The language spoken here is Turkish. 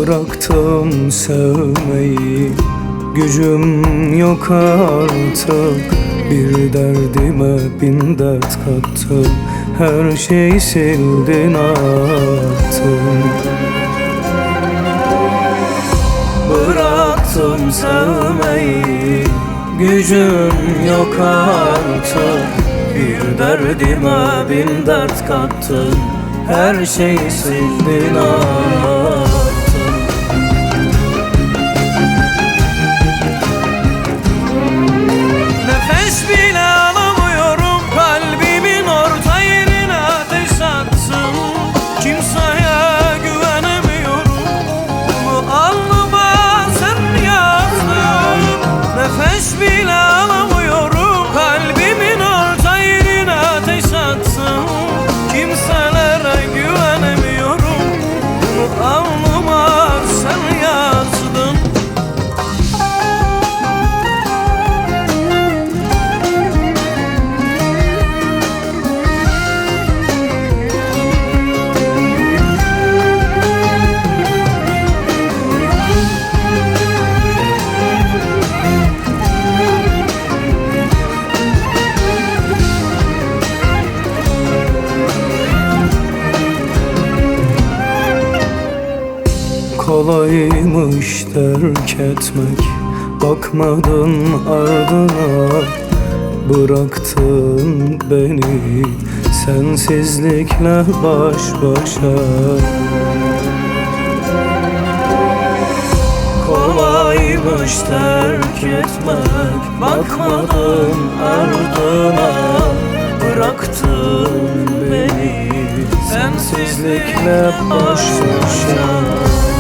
Bıraktım sevmeyi, gücüm yok artık. Bir derdime bin dert kattım, her şeyi sildin attın. Bıraktım sevmeyi, gücüm yok artık. Bir derdime bin dert kattın, her şeyi sildin attın. Nefes bile alamıyorum, kalbimin orta yerine ateş attın. Kimseye güvenemiyorum, bunu alnıma sen yazdın. Nefes bile alamıyorum, kalbimin orta yerine ateş attın. Kimselere güvenemiyorum, bunu alnıma sen yazdın. Kolaymış terk etmek, bakmadın ardına. Bıraktın beni sensizlikle baş başa. Kolaymış terk etmek, bakmadın ardına. Bıraktın beni Sensizlikle baş başa.